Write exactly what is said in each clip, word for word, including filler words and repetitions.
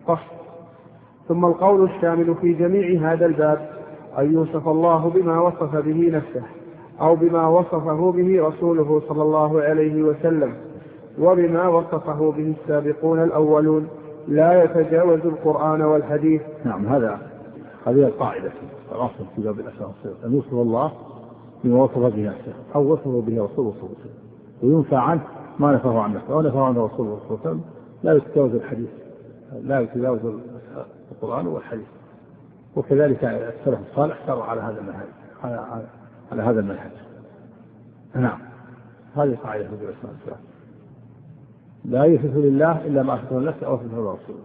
فصل. ثم القول الشامل في جميع هذا الباب أن يوصف الله بما وصف به نفسه أو بما وصفه به رسوله صلى الله عليه وسلم وبما وصفه به السابقون الأولون لا يتجاوز القرآن والحديث. نعم، هذا هذه القاعدة الأصل في باب الأسماء والصفات، أن يوصف الله بما وصف به نفسه أو وصفه به رسوله صلى الله عليه وسلم وينفع عنه ما نفعه عن نفسه أو نفعه عن رسوله صلى الله عليه وسلم. لا يتجاوز الحديث، لا يتجاوز القرآن والحديث. وكذلك السلف الصالح ساروا على هذا المنهج على, على هذا المنهج. نعم، هذه قاعدة في الأسماء والصفات، لا يثبت لله إلا ما أثبته لنفسه أو أثبته لرسوله،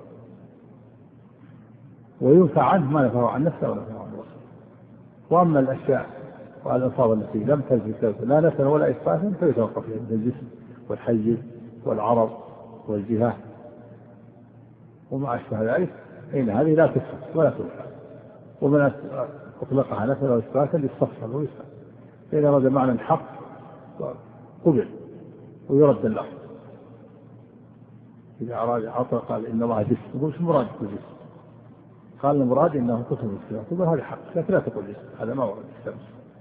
وينفع عنه ما نفعه عن نفسه أو نفعه عن رسوله. وأما الأشياء والألفاظ التي لم تثبت لا نفسا ولا إثباتا فيتوقف فيها مثل الجسم والحي والعرض والجهة وما أشبه ذلك، إن هذه لا تثبت ولا تنفع، ومن أطلقها نفسا أو إثباتا يستفصل ويسأل، فإذا أراد معنى الحق قبل ويرد اللفظ. إذا أراد عطى قال إن الله جسم، يقول شو مراد بالجسم؟ قال المراد إنه كتب الصفات، يقول هذا حق، لكن لا تقول جسم، هذا ما ورد الكتاب.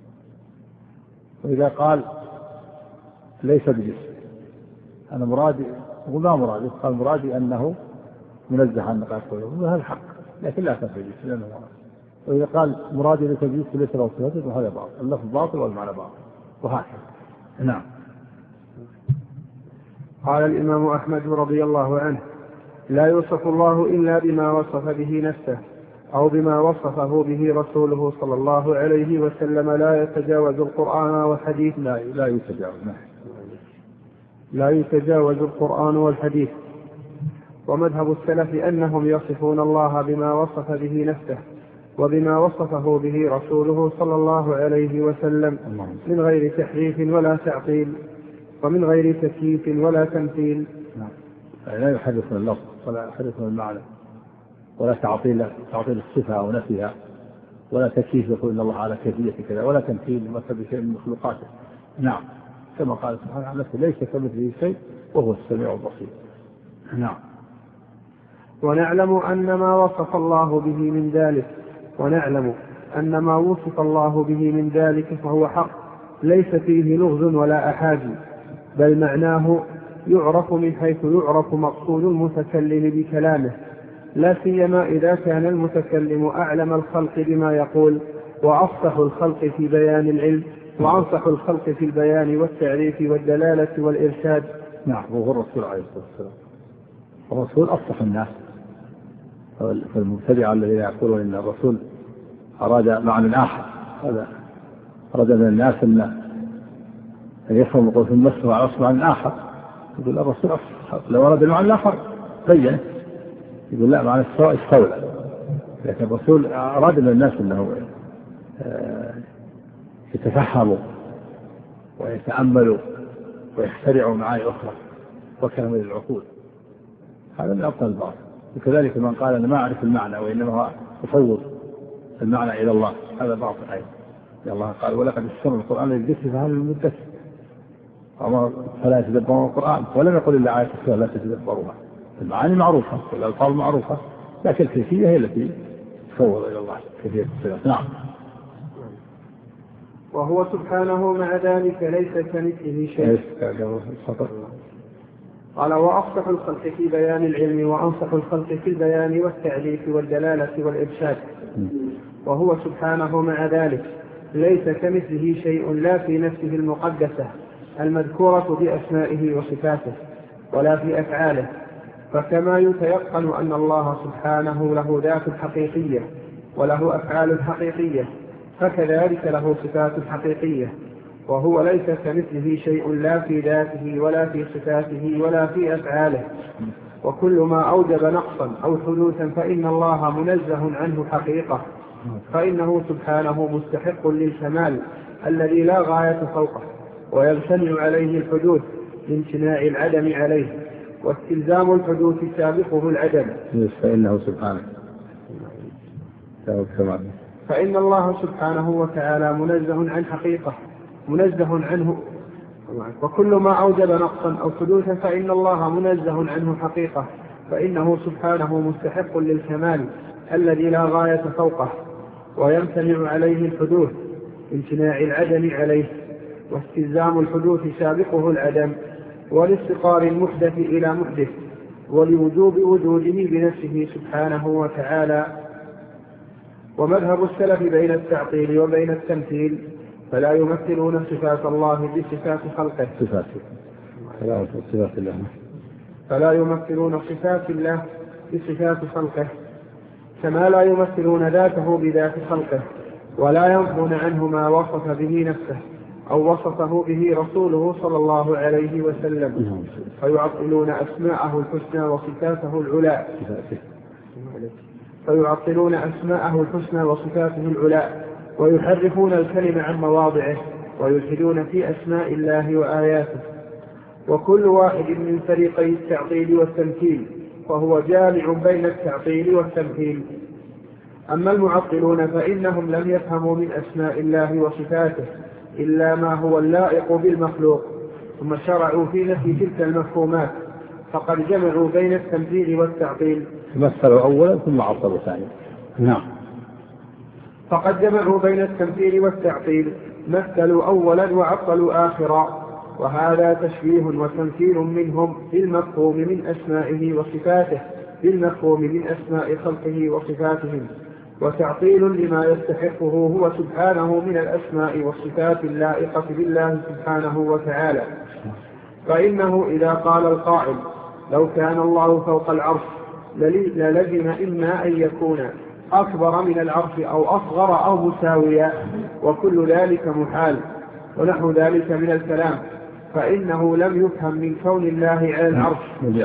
وإذا قال ليس بجسم أنا مرادي، يقول ما مرادي؟ قال مرادي أنه منزه عن نقائص القلوب، يقول هذا حق لكن لا تنفع جسم لأنه مراد. وإذا قال مرادي ليس بجسم ليس له صفات، يقول هذا باطل، اللفظ باطل والمعنى باطل، وهكذا. نعم. قال الإمام أحمد رضي الله عنه: لا يوصف الله إلا بما وصف به نفسه أو بما وصفه به رسوله صلى الله عليه وسلم لا يتجاوز القرآن والحديث. لا لا يتجاوز لا يتجاوز القرآن والحديث. ومذهب السلف أنهم يصفون الله بما وصف به نفسه وبما وصفه به رسوله صلى الله عليه وسلم من غير تحريف ولا تعطيل ومن غير تكييف ولا تمثيل. لا يحرفون اللفظ ولا يحرفون المعنى ولا تعطيل تعطيل الصفة أو نفيها ولا تكييف يقول إن الله على كيفية كذا ولا تمثيل مثل شيء من مخلوقاته. نعم، كما قال سبحانه عن نفسه: ليس كمثله شيء وهو السميع البصير. نعم. ونعلم أن ما وصف الله به من ذلك ونعلم أن ما وصف الله به من ذلك فهو حق ليس فيه لغز ولا أحاجي، بل معناه يعرف من حيث يعرف مقصود المتكلم بكلامه، لا سيما إذا كان المتكلم أعلم الخلق بما يقول وأفصح الخلق في بيان العلم وأنصح الخلق في البيان والتعريف والدلالة والإرشاد. نعم، وهو الرسول عليه الصلاة والسلام. الرسول أفصح الناس، فالمبتدع الذين يقولون إن الرسول أراد معنى آخر، هذا أراد من الناس أن يفهم يقول ثم مسه على معنى آخر، يقول الرسول أفصح، لو أراد المعنى الآخر بيّن، يقول لا معنى السواء استولى. لكن الرسول أراد من الناس أنه يتفهموا ويتأملوا ويخترعوا معاني أخرى وكامل العقول، هذا من أفضل البعض. وكذلك من قال أنا ما أعرف المعنى وإنما هو أفوض المعنى إلى الله، هذا باطل أيضا. الله قال: ولقد يسرنا القرآن للذكر فهل من مدكر، فلا يتدبرون القرآن، ولم يقل إلا آية أخرى لا تتدبروها. المعاني معروفة والألفاظ معروفة، لكن الكيفية هي التي تفوض إلى الله، كيفية الصفات. نعم. وهو سبحانه مع ذلك ليس كمثله شيء. قال: وأفصح الخلق في بيان العلم وأنصح الخلق في البيان والتعريف والدلالة والإرشاد. وهو سبحانه مع ذلك ليس كمثله شيء، لا في نفسه المقدسة المذكورة بأسمائه وصفاته ولا في أفعاله، فكما يتيقن أن الله سبحانه له ذات حقيقية وله أفعال حقيقية، فكذلك له صفات حقيقية، وهو ليس كمثله شيء لا في ذاته ولا في صفاته ولا في أفعاله. وكل ما أوجب نقصا أو حدوثا فإن الله منزه عنه حقيقة، فإنه سبحانه مستحق للكمال الذي لا غاية فوقه، ويمتنع عليه الحدوث لامتناع العدم عليه، واستلزام الحدوث سابقه العدم. فإنه سبحانه فإن الله سبحانه وتعالى منزه عن حقيقة منزه عنه، وكل ما أوجب نقصا أو حدوثا فإن الله منزه عنه حقيقة، فإنه سبحانه مستحق للكمال الذي لا غاية فوقه، ويمتنع عليه الحدوث امتناع العدم عليه، واستلزام الحدوث سابقه العدم، ولافتقار المحدث إلى محدث، ولوجوب وجوده بنفسه سبحانه وتعالى. ومذهب السلف بين التعطيل وبين التمثيل، فلا يمثلون صفات الله بصفات خلقه صفات الله فلا يمثلون صفات الله بصفات خلقه، كما لا يمثلون ذاته بذات خلقه، ولا ينفون عنه ما وصف به نفسه أو وصفه به رسوله صلى الله عليه وسلم، فيعطلون أسماءه الحسنى وصفاته العلى فيعطلون أسماءه الحسنى وصفاته العلى ويحرفون الكلم عن مواضعه، ويلحدون في أسماء الله وآياته. وكل واحد من فريقي التعطيل والتمثيل فهو جامع بين التعطيل والتمثيل. أما المعطلون فإنهم لم يفهموا من أسماء الله وصفاته إلا ما هو اللائق بالمخلوق، ثم شرعوا في نفي تلك المفهومات، فقد جمعوا بين التمثيل والتعطيل. مثلوا أولا ثم عطلوا ثانيا. نعم. فقد جمعوا بين التمثيل والتعطيل، مثلوا أولا وعطلوا آخرا، وهذا تشبيه وتمثيل منهم بالمفهوم من أسمائه وصفاته بالمفهوم من أسماء خلقه وصفاتهم، وتعطيل لما يستحقه هو سبحانه من الأسماء والصفات اللائقة بالله سبحانه وتعالى. فإنه إذا قال القائل لو كان الله فوق العرش للزم إما أن يكون أكبر من العرش أو أصغر أو مساويا، وكل ذلك محال، ونحو ذلك من الكلام، فإنه لم يفهم من كون الله على العرش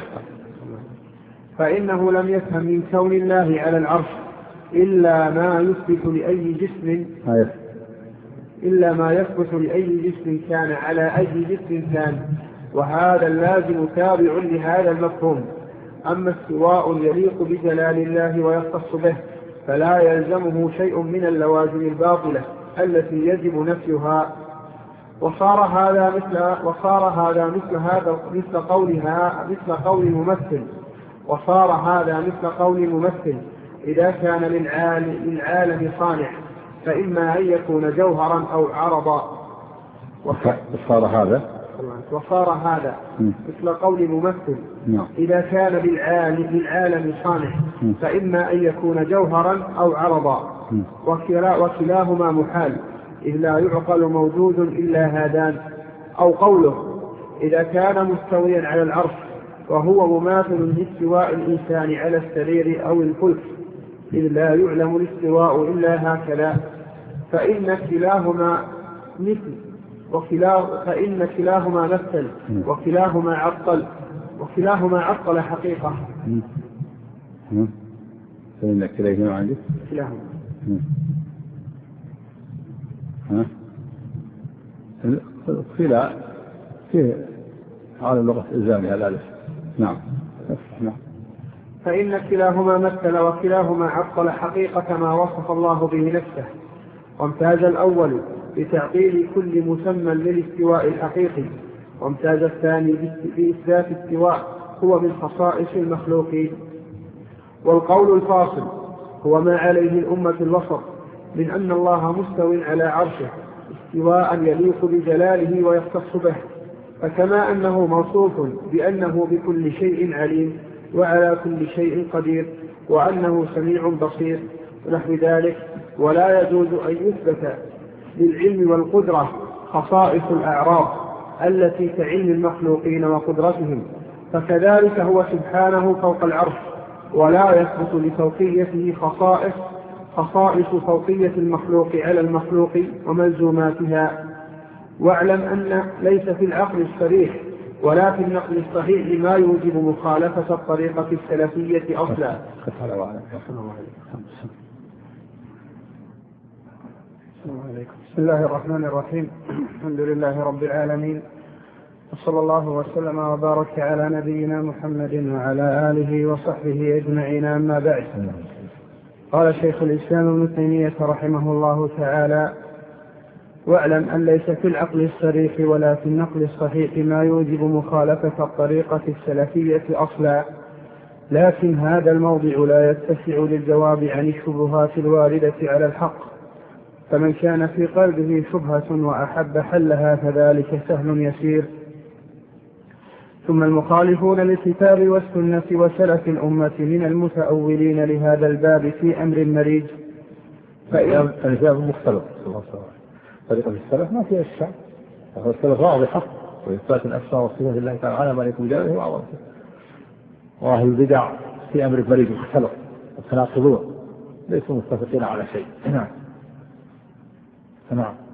فإنه لم يفهم من كون الله على العرش إلا ما يثبت لأي جسم إلا ما يثبت لأي جسم كان على أي جسم كان، وهذا اللازم تابع لهذا المفهوم. أما استواء يليق بجلال الله ويختص به فلا يلزمه شيء من اللوازم الباطلة التي يجب نفيها. وصار هذا مثل وصار هذا مثل هذا مثل قولها مثل قول الممثل وصار هذا مثل قول الممثل إذا كان للعالم, للعالم صانع، فإما أن يكون جوهرا أو عرضا. وصار هذا وصار هذا مثل قول الممثل إذا كان للعالم, للعالم صانع، فإما أن يكون جوهرا أو عرضا، وكلا وكلاهما محال، إذ لا يعقل موجود إلا هذان. أو قوله إذا كان مستويا على العرش وهو مماثل لاستواء الإنسان على السرير أو الفلك، إذ لا يعلم الاستواء إلا هكذا، فإن كلاهما مثل وكلاه فإن كلاهما مثل وكلاهما عطل وكلاهما عطل حقيقة. فإن كلاهما عندك كلاهما ها خلا فيه على اللغة إلزامها الألف. نعم. نعم. فإن كلاهما مثل وكلاهما عطل حقيقة ما وصف الله به نفسه. وامتاز الأول بتعطيل كل مسمى للاستواء الحقيقي، وامتاز الثاني بإثبات استواء هو من خصائص المخلوقين. والقول الفاصل هو ما عليه الأمة الوسط من أن الله مستو على عرشه استواء يليق بجلاله ويختص به، فكما أنه موصوف بأنه بكل شيء عليم وعلى كل شيء قدير وأنه سميع بصير ونحو ذلك، ولا يجوز أن يثبت للعلم والقدرة خصائص الأعراض التي كعلم المخلوقين وقدرتهم، فكذلك هو سبحانه فوق العرش، ولا يثبت لفوقيته خصائص خصائص فوقية المخلوق على المخلوق وملزوماتها. واعلم أن ليس في العقل الصريح ولا في النقل الصحيح ما يوجب مخالفة الطريقة السلفية أصلا. بسم الله الرحمن الرحيم. الحمد لله رب العالمين، وصلى الله وسلم وبارك على نبينا محمد وعلى آله وصحبه أجمعين. أما بعد، قال شيخ الإسلام ابن تيمية رحمه الله تعالى: واعلم أن ليس في العقل الصريح ولا في النقل الصحيح ما يوجب مخالفة الطريقة السلفية أصلا، لكن هذا الموضع لا يتسع للجواب عن الشبهات الواردة على الحق، فمن كان في قلبه شبهة وأحب حلها فذلك سهل يسير. ثم المخالفون للكتاب والسنة وسلف الأمة من المتأولين لهذا الباب في أمر مريج. فالكتاب مختلف طريقة السلف ما فيها الشعب، السلف واضحة وإثبات الأسماء والصفات لله تعالى على ما يكون جلاله وعظمته. وأهل البدع في أمر مريج مختلف متناقضون ليسوا متفقين على شيء. نعم. نعم.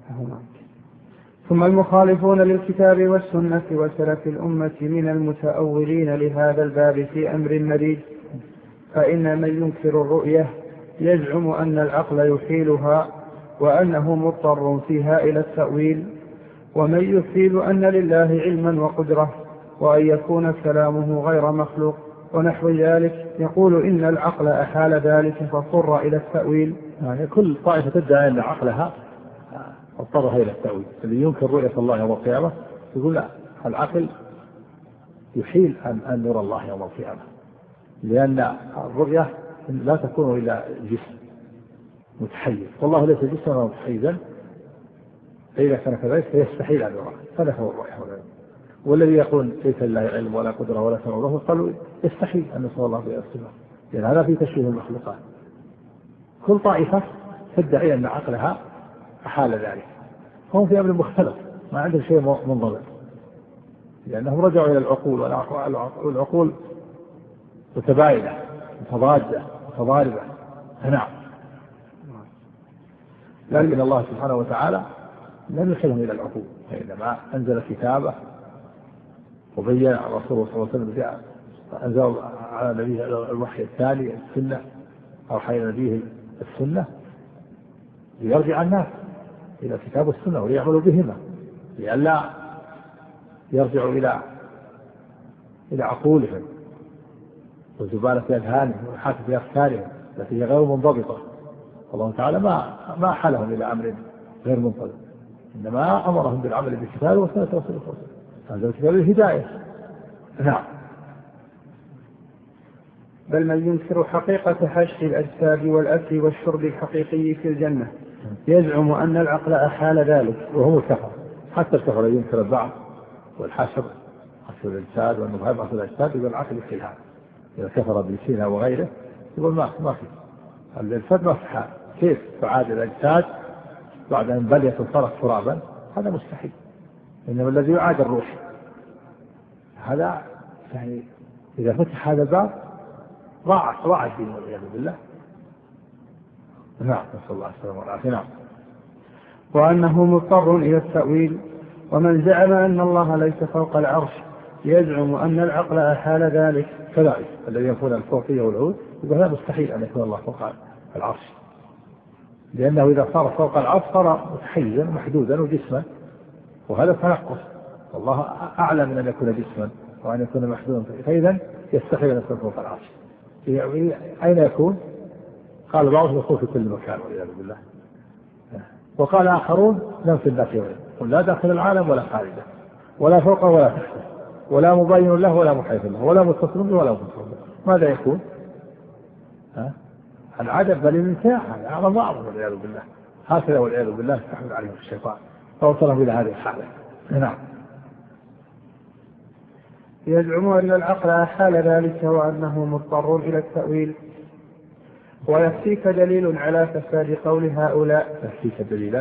ثم المخالفون للكتاب والسنة وسلف الأمة من المتأولين لهذا الباب في أمر مريج، فإن من ينكر الرؤية يزعم أن العقل يحيلها وأنه مضطر فيها إلى التأويل، ومن يحيل أن لله علما وقدرة وأن يكون كلامه غير مخلوق ونحو ذلك يقول إن العقل أحال ذلك فاضطر إلى التأويل. يعني كل طائفة تدعي أن عقلها اضطرها إلى التأويل. الذي ينكر رؤية الله يوم القيامة يقول لا، العقل يحيل أن, أن نرى الله يوم القيامة، لأن الرؤية لا تكون إلا جسم متحيز، والله ليس جسما متحيزا، فإذا كان كذلك فيستحيل أن يرى فنفوا الرؤية. والذي يقول ليس لله علم ولا قدرة ولا سمع له قالوا يستحيل أن يصل الله بها الصفات، لأن هذا في تشبيه المخلوقات. كل طائفة تدعي أن عقلها أحال ذلك، هم في أمر مختلف ما عندهم شيء منضبط، لأنهم رجعوا إلى العقول، والعقول متباينة متضادة متضاربة. نعم. لكن الله سبحانه وتعالى لم يرسلهم إلى العقول، فإنما أنزل كتابه وبين الرسول صلى الله عليه وسلم أنزل على نبيه الوحي الثاني السنة، أو حي نبيه السنة ليرجع الناس إلى الكتاب والسنة وليعملوا بهما، لئلا يرجعوا إلى إلى عقولهم وزبالة أذهانهم وحاسة في أفكارهم التي هي غير منضبطة. الله تعالى ما ما حالهم إلى أمر غير منضبط، إنما أمرهم بالعمل بالكتاب والسنة ورسول الله. هذا الكتاب الهداية. نعم. بل من ينكر حقيقة حشد الأجساد والأكل والشرب الحقيقي في الجنة يزعم أن العقل أحال ذلك، وهم الكفر. حتى الكفر ينكر البعض والحشر حشد الأجساد والنبهات حشد الأجساد يقول العقل يحيل هذا. إذا كفر بسينا وغيره يقول ما ما في الأجساد ما في حال، كيف تعاد الأجساد بعد أن بليت وصارت ترابا؟ هذا مستحيل. إنما الذي يعاد الروح، هذا يعني إذا فتح هذا الباب ضاع ضاع الدين والعياذ بالله. نعم. نسأل الله السلامة والعافية. نعم. وأنه مضطر إلى التأويل. ومن زعم أن الله ليس فوق العرش يزعم أن العقل أحال ذلك. كذلك الذي ينفون الفوقية والعود يقول هذا مستحيل أن يكون الله فوق العرش، لأنه إذا صار فوق العرش صار متحيزا محدودا وجسما، وهذا تنقص، والله أعلى من أن يكون جسما وأن يكون محدودا، فإذا يستحيل أن يكون فوق العرش. أين يكون؟ قال بعضهم يكون في كل مكان والعياذ بالله. وقال آخرون ننفي النفي قل لا داخل العالم ولا خارجه ولا فوقه ولا تحته ولا مبين له ولا محيط له ولا متصل به ولا متصل به. ماذا يكون؟ ها؟ العدم بل الانتهاء هذا أعظم أعظم والعياذ بالله. هكذا والعياذ بالله استحوذ عليهم الشيطان فوصلهم إلى هذه الحالة. نعم. يزعم أن العقل أحال ذلك وأنه مضطر إلى التأويل. ويكفيك دليل على فساد قول هؤلاء. يكفيك دليلا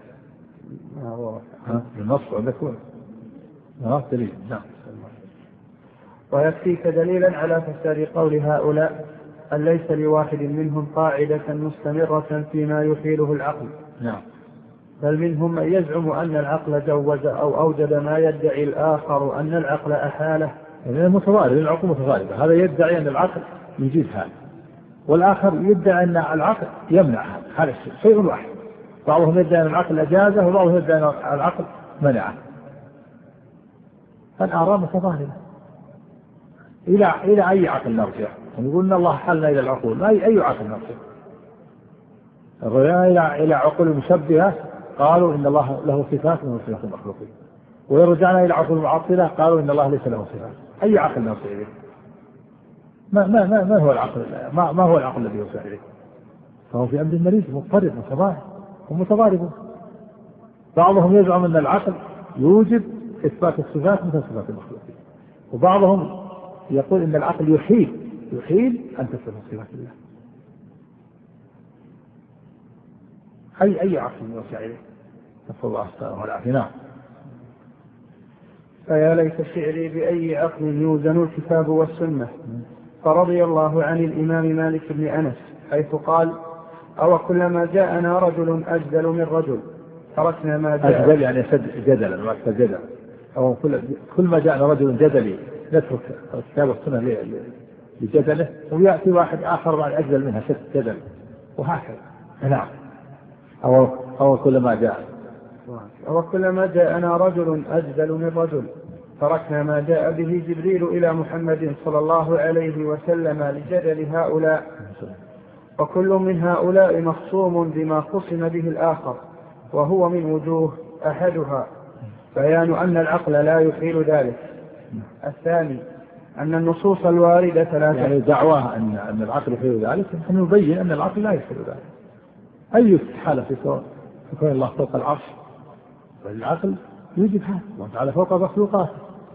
النص عندكم دليل. نعم. ويكفيك دليلا على فساد قول هؤلاء أن ليس لواحد منهم قاعدة مستمرة فيما يحيله العقل. نعم. بل منهم من يزعم أن العقل جوز أو أوجد ما يدعي الآخر أن العقل أحاله. يعني متضارب، العقول متضاربة. هذا يدعي أن العقل يجيز هذا، والآخر يدعي أن العقل يمنع هذا. هذا الشيء شيء واحد. بعضهم يدعي أن العقل أجازه وبعضهم يدعي أن العقل منعه. فالآراء متضاربة. إلى إلى أي عقل نرجع؟ نقول أن الله حلنا إلى العقول، ما أي أي عقل نرجع؟ الرجاء إلى إلى عقول المشبهة قالوا إن الله له صفات من صفات المخلوقين، ويرجعنا إلى عقول المعطلة قالوا إن الله ليس له صفات. أي عقل نرجع إليه؟ ما ما ما, ما هو العقل ما, ما هو العقل الذي يوصل إليه؟ فهو في أمر مريض مضطرب متضارب ومتضارب. بعضهم يزعم أن العقل يوجب إثبات الصفات مثل صفات المخلوقين، وبعضهم يقول أن العقل يحيل يحيل أن تثبت صفات الله. أي أي عقل يوصل إليه؟ نسأل الله السلامة والعافية. نعم. فيا ليت شعري بأي عقل يوزن الكتاب والسنة. فرضي الله عن الإمام مالك بن أنس حيث قال: أو كلما جاءنا رجل أجدل من رجل تركنا ما جاء. أجدل يعني جدلا ما جدلا، أو كل كل ما جاءنا رجل جدلي نترك الكتاب والسنة لجدله، ويأتي واحد آخر بعد أجدل منها شد جدل، وهكذا. نعم. أو أو كلما جاء أو كلما جاءنا رجل أجدل من رجل تركنا ما جاء به جبريل إلى محمد صلى الله عليه وسلم لجدل هؤلاء، وكل من هؤلاء مخصوم بما خصم به الآخر، وهو من وجوه أحدها بيان أن العقل لا يحيل ذلك. الثاني أن النصوص الواردة لا يعني دعواه أن أن العقل يحيل ذلك، نحن نبين أن العقل لا يحيل ذلك. أي استحالة في كون الله فوق العرش، والعقل يوجد هذا، الله تعالى فوق مخلوقاته،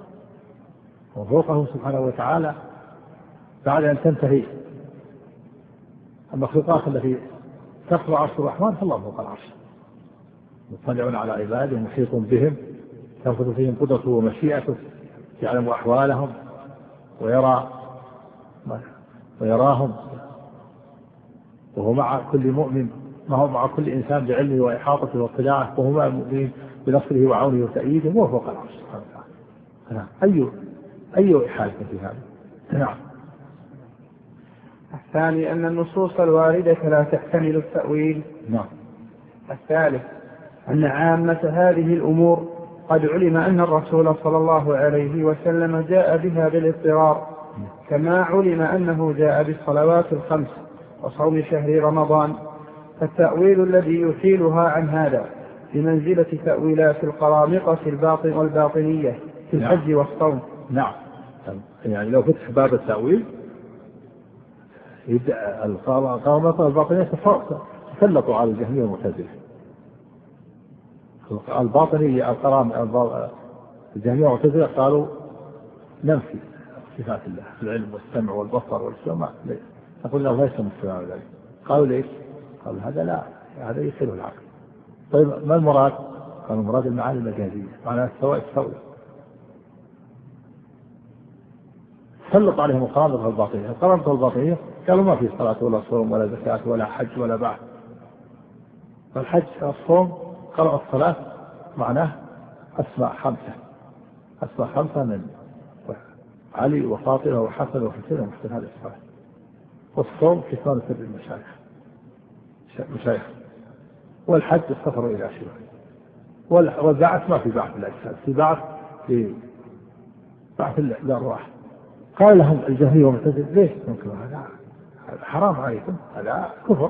وفوقه سبحانه وتعالى بعد أن تنتهي المخلوقات التي تخضع عرش الرحمن، فالله فوق العرش مطلع على عباده محيط بهم، تنفذ فيهم قدرته ومشيئته، يعلم أحوالهم ويرى ويراهم، وهو مع كل مؤمن، ما هو مع كل إنسان بعلمه وإحاطته واطلاعه، وهو مع المؤمنين بنصره وعونه وتأييده، وهو فوق العرش سبحانه وتعالى. أي أي إحالة في هذا؟ نعم. الثاني أن النصوص الواردة لا تحتمل التأويل. نعم. الثالث أن عامة هذه الأمور قد علم أن الرسول صلى الله عليه وسلم جاء بها بالاضطرار، كما علم أنه جاء بالصلوات الخمس وصوم شهر رمضان، فالتأويل الذي يحيلها عن هذا بمنزلة تأويلات القرامطة الباطن والباطنية في الحج والصوم. نعم. يعني لو فتح باب التأويل يبدأ القرامطة الباطنية تسلطوا على الجهمية والمعتزلة. الباطنية القرامطة الجهمية والمعتزلة قالوا ننفي صفات الله في العلم والسمع والبصر والسمع، نقول الله ليس مستوى ذلك. قالوا ليش؟ قالوا هذا لا، هذا يحيل العقل. طيب ما المراد؟ قالوا المراد المعاني المجازية، معناها السواء السوء. سلط عليهم القرامطة الباطنية. القرامطة الباطنية قالوا ما في صلاة ولا صوم ولا زكاة ولا حج ولا بعث. فالحج الصوم قرأ الصلاة معناه أسماء خمسة، أسماء خمسة من علي وفاطمة وحسن وحسين ومحسن، هذا الصلاة. والصوم كتمان سر المشايخ مشايخ. والحج السفر إلى شيوخ. والبعث ما في بعث الأجساد، في بعث في بعث الأرواح. قال لهم الجهمية والمعتزلة ليش ممكن هذا حرام عليكم، هذا كفر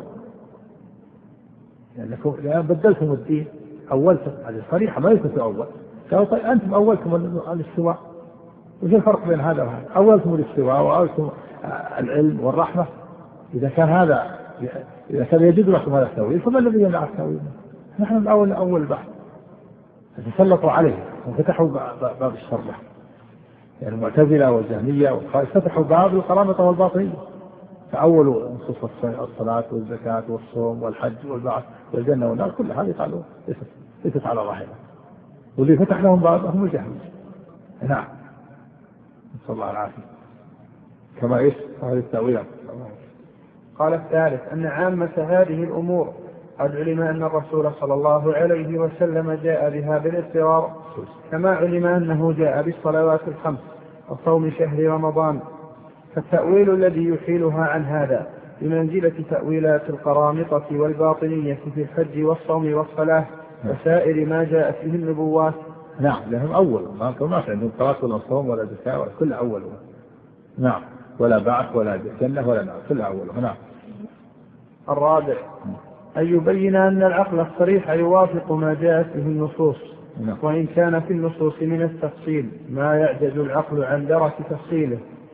لأنكم يعني بدلتم الدين، أولتم. هذه صريحة ما يثبت أول. قالوا طيب أنتم أولتم الاستواء، وش الفرق بين هذا وهذا؟ أولتم الاستواء وأولتم العلم والرحمة. إذا كان هذا إذا كان يجد لكم هذا التأويل فما الذي يمنع التأويل؟ نحن الأول أول البحث تسلطوا عليه وفتحوا باب الشر، يعني المعتزلة والجهمية والخوارج فتحوا باب القرامطة والباطنية، فأولوا نصوص الصلاة والزكاة والصوم والحج والبعث والجنة والنار، كل هذه قالوا ليست على ظاهرها، واللي فتح لهم باب هم الجهمية. نعم. نسأل الله العافية. كما إيش هذه التأويلات. قال الثالث أن عامة هذه الأمور قد علم أن الرسول صلى الله عليه وسلم جاء بها بالاضطرار، كما علم أنه جاء بالصلوات الخمس وصوم شهر رمضان، فالتأويل الذي يحيلها عن هذا بمنزلة تأويلات القرامطة والباطنية في الحج والصوم والصلاة وسائر ما جاءت به النبوات. نعم. لهم أول ما كانوا عندهم صلاة ولا صوم ولا زكاة ولا كل أول. نعم. ولا بعث ولا جنة ولا نار، كل أول. نعم. الرابع أن يبين أن العقل الصريح يوافق ما جاءت به النصوص، وإن كان في النصوص من التفصيل ما يعجز العقل عن درك تفصيله،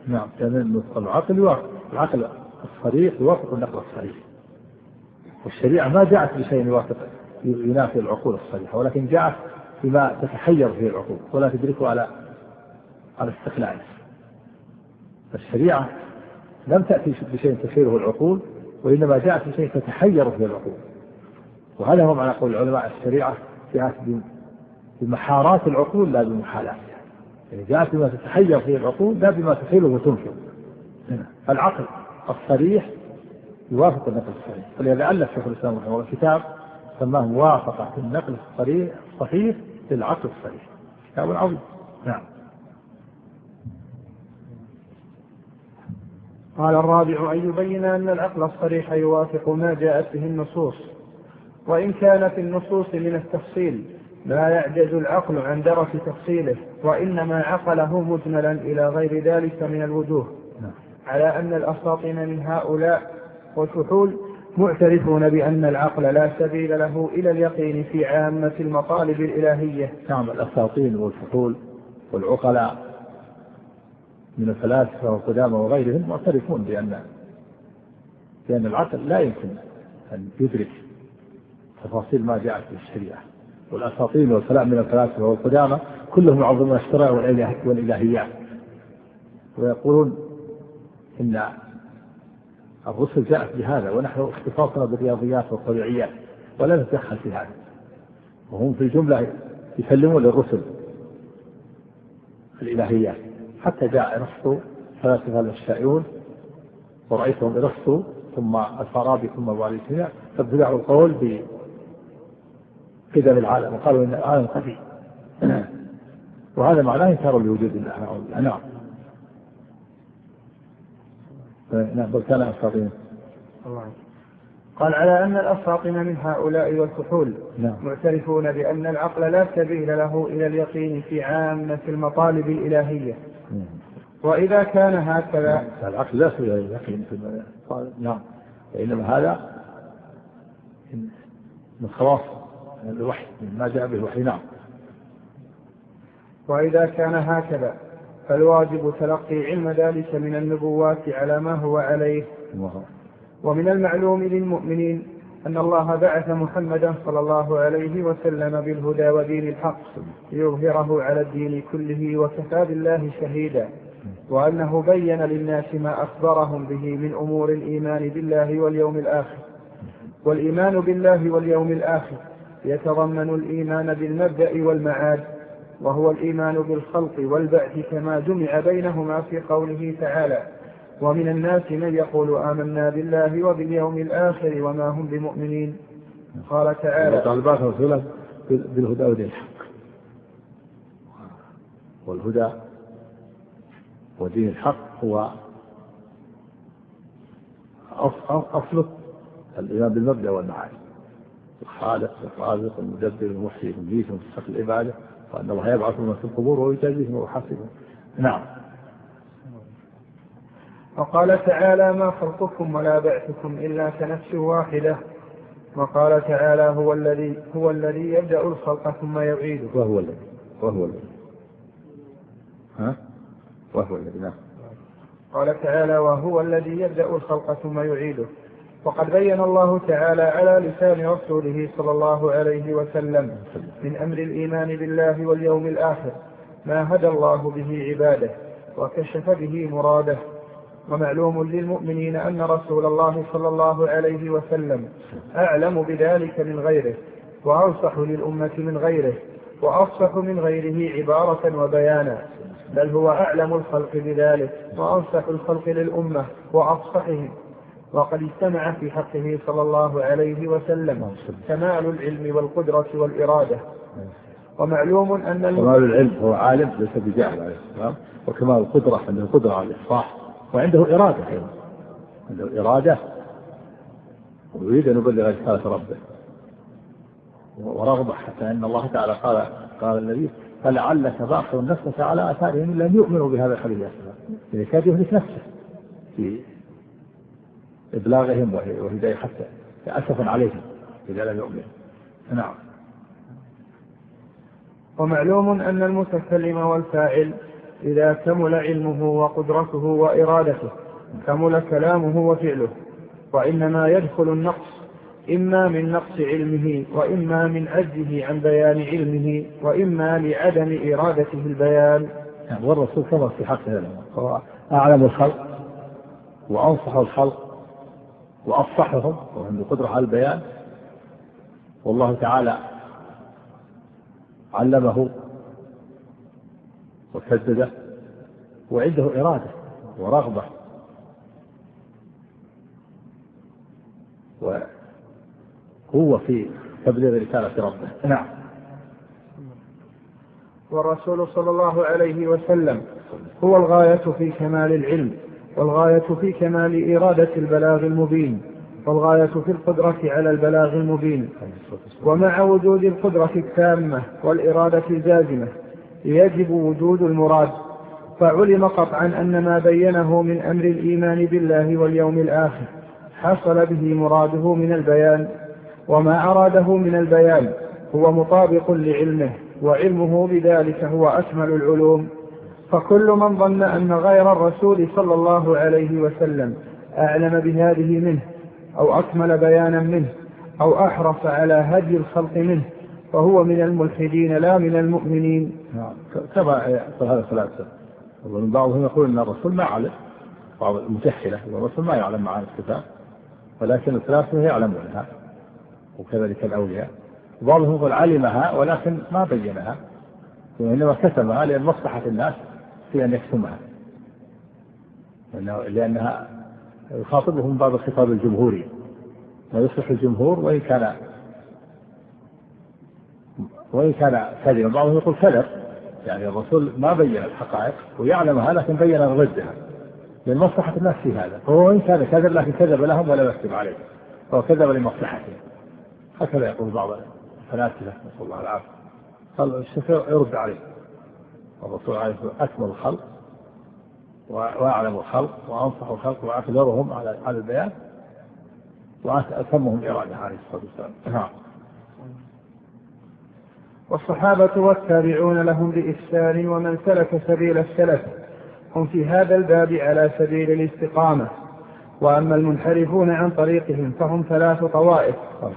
نعم، لأن العقل يوافق، العقل الصريح يوافق النقل الصريح، والشريعة ما جاءت بشيء يوافق ينافي العقول الصريحة، ولكن جاءت بما تتحير فيه العقول ولا تدركه على على استقلال. الشريعة لم تأتي بشيء تحيره العقول، وإنما جاءت بشيء تتحير فيه العقول. وهذا هو معنى قول العلماء: الشريعة جاءت بمحارات العقول لا بمحالاتها، يعني جاءت بما تتحير فيه العقول لا بما تحيله وتنفر. العقل الصريح يوافق النقل الصريح، فلذا ألف شيخ الإسلام رحمه الله كتاب سماه موافقة النقل الصريح الصحيح للعقل الصريح، كتاب عظيم. نعم. قال الرابع: أن يبين أن العقل الصريح يوافق ما جاءت به النصوص، وإن كان في النصوص من التفصيل لا يعجز العقل عن درك تفصيله، وإنما عقله مجملا إلى غير ذلك من الوجوه، على أن الأساطين من هؤلاء والفحول معترفون بأن العقل لا سبيل له إلى اليقين في عامة المطالب الإلهية. نعم، الأساطين والفحول والعقلاء من الفلاسفة والقدامى وغيرهم معترفون بأن بأن العقل لا يمكن أن يدرك تفاصيل ما جاءت في الشريعة. والأساطين والكلام من الفلاسفة والقدامى كلهم يعظمون الشرائع والإلهيات، ويقولون إن الرسل جاءت بهذا ونحن اختصاصنا بالرياضيات والطبيعيات ولا نتدخل في هذا، وهم في الجملة يسلمون للرسل الإلهيات. حتى جاء أرسطو فلاسفة الأشاعرة ورأيتهم أرسطو ثم الفارابي ثم أبو علي سينا فابتدعوا القول بقدم العالم وقالوا إن العالم قديم، وهذا معناه إنكار لوجود الله. نعم. نعم، بل كان أساطين. قال: على أن الأساطين من هؤلاء والفحول نعم. معترفون بأن العقل لا سبيل له إلى اليقين في عامة المطالب الإلهية. نعم. وإذا كان هكذا نعم. العقل لا سبيل إلى اليقين في المطالب. نعم، وإنما هذا من خواص الوحي ما جاء به الوحي. نعم. وإذا كان هكذا فالواجب تلقي علم ذلك من النبوات على ما هو عليه. ومن المعلوم للمؤمنين أن الله بعث محمدا صلى الله عليه وسلم بالهدى ودين الحق ليظهره على الدين كله وكفى بالله شهيدا، وأنه بين للناس ما أخبرهم به من أمور الإيمان بالله واليوم الآخر. والإيمان بالله واليوم الآخر يتضمن الإيمان بالمبدأ والمعاد، وهو الإيمان بالخلق والبعث كما جمع بينهما في قوله تعالى: ومن الناس من يقول آمنا بالله وباليوم الآخر وما هم بمؤمنين. قال تعالى: طالبات رسوله بالهدى ودين الحق. والهدى ودين الحق هو أصله الإيمان بالمبدأ والمعاد، الخالق الرازق المدبر المحيي المميت ومستحق العبادة، وأن الله يبعث من في القبور ويجازيهم ويحاسبهم. نعم. وقال تعالى: ما خلقكم ولا بعثكم إلا كنفس واحدة. وقال تعالى: هو الذي هو الذي يبدأ الخلق ثم يعيده. وهو الذي وهو الذي ها وهو الذي نعم. قال تعالى: وهو الذي يبدأ الخلق ثم يعيده. وقد بين الله تعالى على لسان رسوله صلى الله عليه وسلم من أمر الإيمان بالله واليوم الآخر ما هدى الله به عباده وكشف به مراده. ومعلوم للمؤمنين أن رسول الله صلى الله عليه وسلم أعلم بذلك من غيره، وأوضح للأمة من غيره، وأفصح من غيره عبارة وبيانا، بل هو أعلم الخلق بذلك وأنصح الخلق للأمة وأفصحهم. وقد اجتمع في حقه صلى الله عليه وسلم كمال العلم والقدرة والإرادة. ومعلوم أن كمال العلم هو عالم ليس بجاهل عليه السلام، وكمال القدرة عنده قدرة على الإصلاح وعنده إرادة، عنده إرادة ويريد أن يبلغ رسالة ربه ورغبة، حتى أن الله تعالى قال قال النبي: فلعلك باخر نفسك على آثارهم لم يؤمنوا بهذا الحديث. يعني كاد يهلك نفسه في إبلاغهم وهداية حتى أسفا عليهم إذا لم يؤمنوا. نعم. ومعلوم أن المتكلم والفاعل إذا كمل علمه وقدرته وإرادته كمل كلامه وفعله، وإنما يدخل النقص إما من نقص علمه وإما من عجزه عن بيان علمه وإما لعدم إرادته البيان. يعني والرسول كما في حقه هو أعلم الخلق وأنصح الخلق وأفصحهم وعنده قدرة على البيان، والله تعالى علمه وسدده وعنده إرادة ورغبة وهو في تبليغ رسالة ربه. نعم. والرسول صلى الله عليه وسلم هو الغاية في كمال العلم، والغاية في كمال إرادة البلاغ المبين، والغاية في القدرة على البلاغ المبين. ومع وجود القدرة التامة والإرادة الجازمة يجب وجود المراد، فعلم قطعا أن ما بينه من أمر الإيمان بالله واليوم الآخر حصل به مراده من البيان، وما أراده من البيان هو مطابق لعلمه، وعلمه بذلك هو أكمل العلوم. فكل من ظن أن غير الرسول صلى الله عليه وسلم أعلم بهذه منه أو أكمل بيانا منه أو أحرص على هدي الخلق منه فهو من الملحدين لا من المؤمنين. كما يقول هذا الثلاثة، ومن بعضهم يقول أن الرسول ما علم، بعض المتحلة الرسول ما يعلم معاني الصفات، ولكن الثلاثة يعلمونها وكذلك الأولياء. وبعضهم يقول علمها ولكن ما بينها، وإنما كتمها لأن مصلحة الناس في أن يكتمها، لأنها يخاطبهم بعض الخطاب الجمهوري ويصلح الجمهور وإن كان وإن كان كذبا. بعضهم يقول كذب، يعني الرسول ما بين الحقائق ويعلمها لكن بين ردها لأن مصلحة الناس في هذا، فهو إن كان كذب لكن كذب لهم ولا يكتب عليهم، فهو كذب لمصلحتهم. هكذا يقول بعض الفلاسفة نسأل الله العافية. قال الشيخ يرد عليه، الرسول عليه أكمل الخلق وأعلم الخلق وأنصح الخلق وأقدرهم على على البيان وأتمهم إرادة عليه الصلاة والسلام. والصحابة والتابعون لهم بإحسان ومن سلك سبيل السلف هم في هذا الباب على سبيل الاستقامة. وأما المنحرفون عن طريقهم فهم ثلاث طوائف.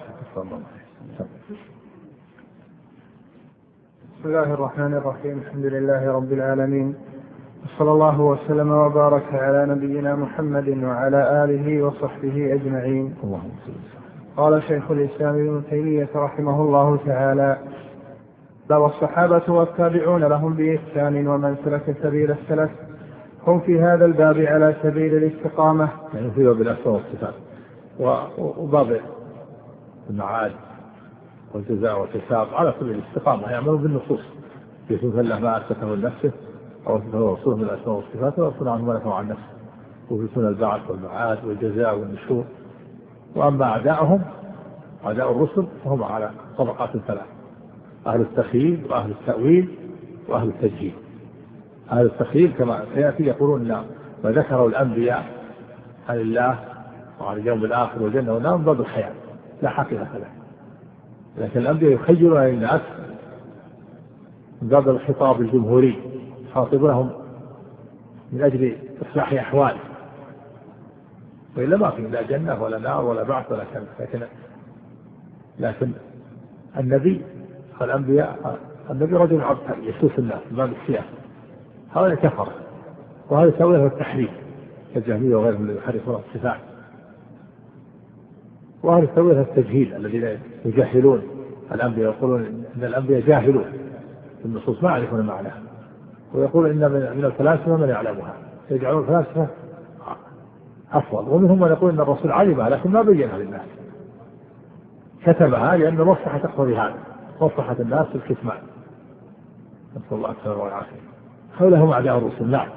بسم الله الرحمن الرحيم. الحمد لله رب العالمين، صلى الله وسلم وبارك على نبينا محمد وعلى آله وصحبه أجمعين. قال شيخ الإسلام ابن تيمية رحمه الله تعالى: لو الصحابة والتابعون لهم بإحسان ومن سلك سبيل السلف هم في هذا الباب على سبيل الاستقامة، يعني في باب الأسماء والصفات وباب المعاد والجزاء والحساب على سبيل الاستقامة، يعملون بالنصوص يثبت الله ما أثبته لنفسه أو أثبته رسوله من الأسماء والصفات ويرسل عنه ما نفعه عن نفسه، ويثبتون البعث والمعاد والجزاء والنشور. وأما أعداءهم أعداء الرسل فهم على طبقات ثلاث: أهل التخييل وأهل التأويل وأهل التجهيل. أهل التخييل كما سيأتي يقولون إن ما ذكروا الأنبياء عن الله وعن اليوم الآخر والجنة والنار من باب الخيال لا حقيقة له، لكن الأنبياء يخيلون للناس من باب الخطاب الجمهوري، يخاطبونهم من أجل إصلاح أحوال، وإلا ما في لا جنة ولا نار ولا بعث ولا كذا. لكن لكن النبي الأنبياء النبي رجل عبقري يسوس الناس من باب السياسة، هذا كفر، وهذا يسوي له التحريف كالجهمية وغيرهم اللي يحرفون الصفات، وهذا يسوي له التجهيل الذين يجهلون الأنبياء يقولون إن الأنبياء جاهلون النصوص ما يعرفون معناها، ويقول إن من الفلاسفة من يعلمها، يجعلون الفلاسفة أفضل. ومنهم من يقول إن الرسول علمها لكن ما بينها للناس، كتبها لأن المصلحة تقتضي هذا، مصلحة الناس في الكتمان. نسأل الله السلامة والعافية. حولهم أعداء الرسل. نعم.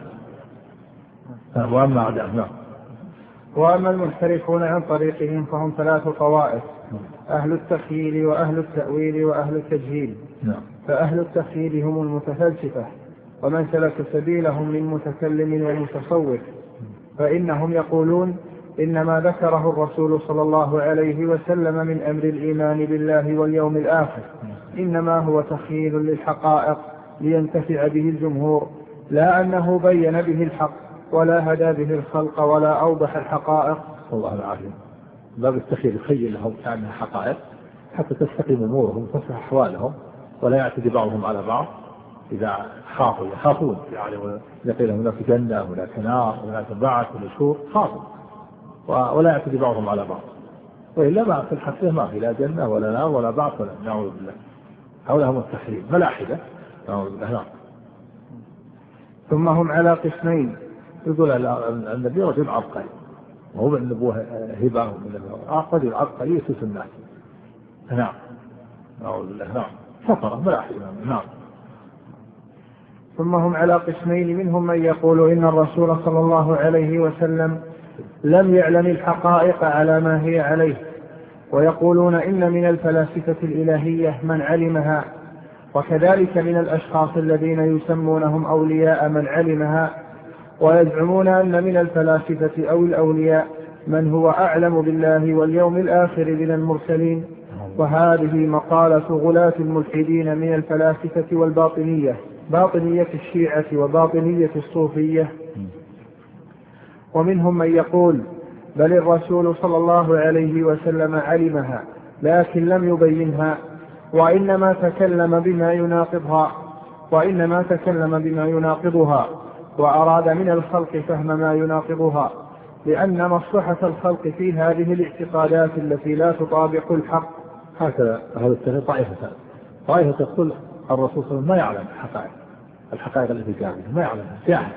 وأما أعداء نعم. وأما المنحرفون عن طريقهم فهم ثلاث طوائف: أهل التخييل وأهل التأويل وأهل التجهيل. نعم. فأهل التخييل هم المتفلسفة، ومن سلك سبيلهم للمتكلم والمتصوف، فإنهم يقولون إن ما ذكره الرسول صلى الله عليه وسلم من أمر الإيمان بالله واليوم الآخر إنما هو تخييل للحقائق لينتفع به الجمهور، لا أنه بين به الحق ولا هدى به الخلق ولا أوضح الحقائق. والله العافية. باب التخيل يخيل لهم كأنها حقائق حتى تستقيم أمورهم وتصلح أحوالهم ولا يعتدي بعضهم على بعض. إذا خافوا يخافون يعني إذا قيل هناك جنة هناك نار هناك بعث ونشور خافوا ولا يعتدي بعضهم على بعض، وإلا ما في الحقيقة ما في لا جنة ولا نار ولا بعث ولا نعوذ بالله. هؤلاء هم التخيل ملاحدة نعوذ بالله. ثم هم على قسمين. يقول النبي رجل عبقري وهو من النبوة هبة من عبقري العبقري يسوس الناس. نعم نعوذ بالله. نعم سفرة ملاحدة. نعم. ثم هم على قسمين منهم من يقول إن الرسول صلى الله عليه وسلم لم يعلم الحقائق على ما هي عليه، ويقولون إن من الفلاسفة الإلهية من علمها، وكذلك من الأشخاص الذين يسمونهم أولياء من علمها، ويزعمون أن من الفلاسفة أو الأولياء من هو أعلم بالله واليوم الآخر من المرسلين. وهذه مقالة غلاة الملحدين من الفلاسفة والباطنية، باطنية الشيعة وباطنية الصوفية. ومنهم من يقول بل الرسول صلى الله عليه وسلم علمها لكن لم يبينها، وإنما تكلم بما يناقضها وإنما تكلم بما يناقضها وأراد من الخلق فهم ما يناقضها، لأن مصلحة الخلق في هذه الاعتقادات التي لا تطابق الحق. هكذا هذا التفسير طائفة طائفة تقول الرسول صلى الله عليه وسلم ما يعلم الحقائق الحقائق التي جاءت ما يعلمها جاهل،